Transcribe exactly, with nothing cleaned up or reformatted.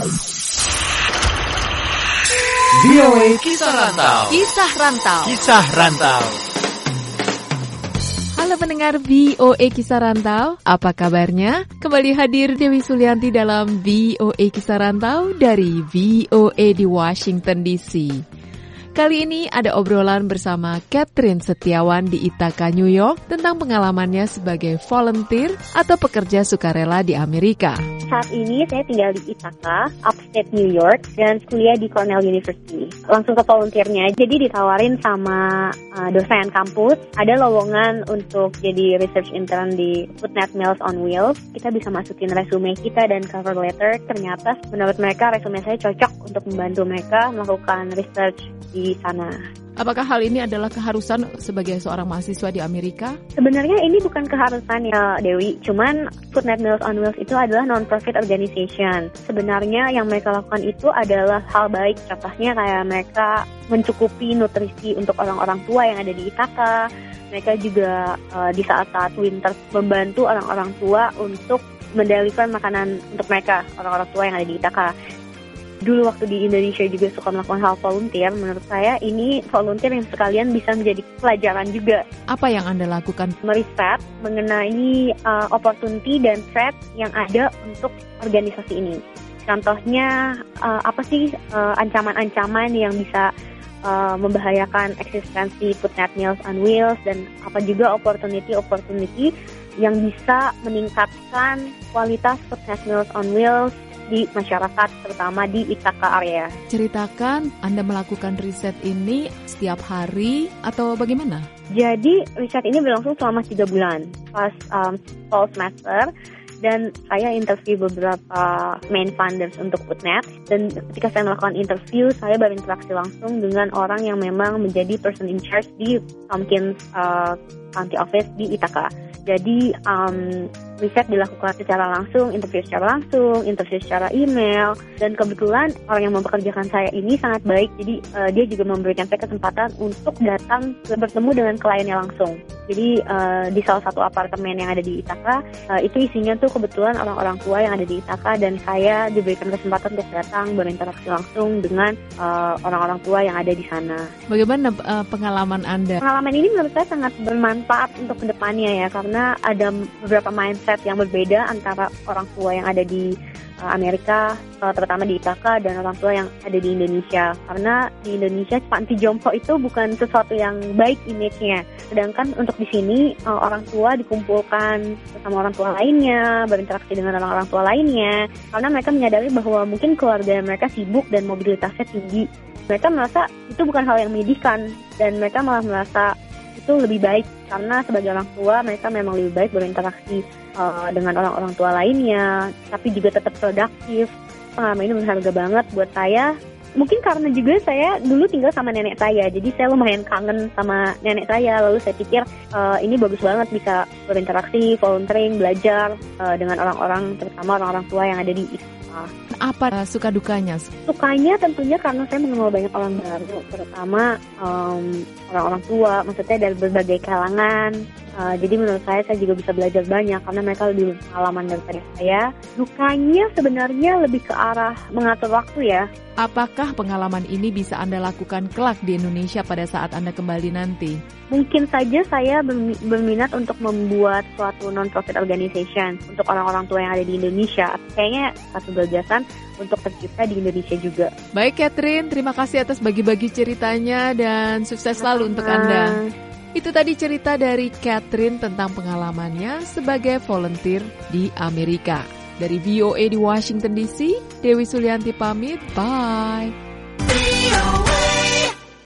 V O A Kisah Rantau. Kisah Rantau. Kisah Rantau. Halo pendengar V O A Kisah Rantau, apa kabarnya? Kembali hadir Dewi Sulianti dalam V O A Kisah Rantau dari V O A di Washington D C. Kali ini ada obrolan bersama Catherine Setiawan di Ithaca, New York tentang pengalamannya sebagai volunteer atau pekerja sukarela di Amerika. Saat ini saya tinggal di Ithaca, upstate New York, dan kuliah di Cornell University. Langsung ke volunteernya, jadi ditawarin sama uh, dosen kampus, ada lowongan untuk jadi research intern di Foodnet Meals on Wheels. Kita bisa masukin resume kita dan cover letter. Ternyata menurut mereka resume saya cocok untuk membantu mereka melakukan research di sana. Apakah hal ini adalah keharusan sebagai seorang mahasiswa di Amerika? Sebenarnya ini bukan keharusan ya Dewi, cuman Foodnet Meals on Wheels itu adalah non-profit organization. Sebenarnya yang mereka lakukan itu adalah hal baik, contohnya kayak mereka mencukupi nutrisi untuk orang-orang tua yang ada di Ithaca. Mereka juga uh, di saat-saat winter membantu orang-orang tua untuk mendeliver makanan untuk mereka, orang-orang tua yang ada di Ithaca. Dulu waktu di Indonesia juga suka melakukan hal volunteer, menurut saya ini volunteer yang sekalian bisa menjadi pelajaran juga. Apa yang Anda lakukan? Meriset mengenai uh, opportunity dan threat yang ada untuk organisasi ini. Contohnya uh, apa sih uh, ancaman-ancaman yang bisa uh, membahayakan eksistensi Foodnet Meals on Wheels, dan apa juga opportunity-opportunity yang bisa meningkatkan kualitas Foodnet Meals on Wheels di masyarakat, terutama di Ithaca area. Ceritakan, Anda melakukan riset ini setiap hari atau bagaimana? Jadi riset ini berlangsung selama tiga bulan pas um, fall semester, dan saya interview beberapa main funders untuk Foodnet. Dan ketika saya melakukan interview, saya berinteraksi langsung dengan orang yang memang menjadi person in charge di Tompkins uh, County Office di Ithaca. Jadi um, riset dilakukan secara langsung, interview secara langsung, interview secara email, dan kebetulan orang yang mempekerjakan saya ini sangat baik, jadi uh, dia juga memberikan saya kesempatan untuk datang bertemu dengan kliennya langsung. Jadi uh, di salah satu apartemen yang ada di Ithaca, uh, itu isinya tuh kebetulan orang-orang tua yang ada di Ithaca, dan saya diberikan kesempatan untuk datang berinteraksi langsung dengan uh, orang-orang tua yang ada di sana. Bagaimana uh, pengalaman Anda? Pengalaman ini menurut saya sangat bermanfaat untuk kedepannya ya, karena ada beberapa mindset yang berbeda antara orang tua yang ada di uh, Amerika, uh, terutama di Ithaca, dan orang tua yang ada di Indonesia. Karena di Indonesia panti jompo itu bukan sesuatu yang baik image-nya. Sedangkan untuk di sini uh, orang tua dikumpulkan bersama orang tua lainnya, berinteraksi dengan orang-orang tua lainnya, karena mereka menyadari bahwa mungkin keluarga mereka sibuk dan mobilitasnya tinggi. Mereka merasa itu bukan hal yang menyedihkan, dan mereka malah merasa itu lebih baik, karena sebagai orang tua mereka memang lebih baik berinteraksi uh, dengan orang-orang tua lainnya, tapi juga tetap produktif. Pengalaman ini berharga banget buat saya. Mungkin karena juga saya dulu tinggal sama nenek saya, jadi saya lumayan kangen sama nenek saya. Lalu saya pikir uh, ini bagus banget bisa berinteraksi, volunteering, belajar uh, dengan orang-orang, terutama orang-orang tua yang ada di Ithaca. Apa suka dukanya? Sukanya tentunya karena saya mengenal banyak orang baru, terutama um, orang-orang tua, maksudnya dari berbagai kalangan. Uh, jadi menurut saya saya juga bisa belajar banyak karena mereka lebih berpengalaman daripada saya. Dukanya sebenarnya lebih ke arah mengatur waktu ya. Apakah pengalaman ini bisa Anda lakukan kelak di Indonesia pada saat Anda kembali nanti? Mungkin saja saya berminat untuk membuat suatu non-profit organization untuk orang-orang tua yang ada di Indonesia. Kayaknya satu gagasan untuk tercipta di Indonesia juga. Baik Catherine, terima kasih atas bagi-bagi ceritanya dan sukses selalu untuk Anda. Itu tadi cerita dari Catherine tentang pengalamannya sebagai volunteer di Amerika. Dari V O A di Washington D C, Dewi Sulianti pamit, bye.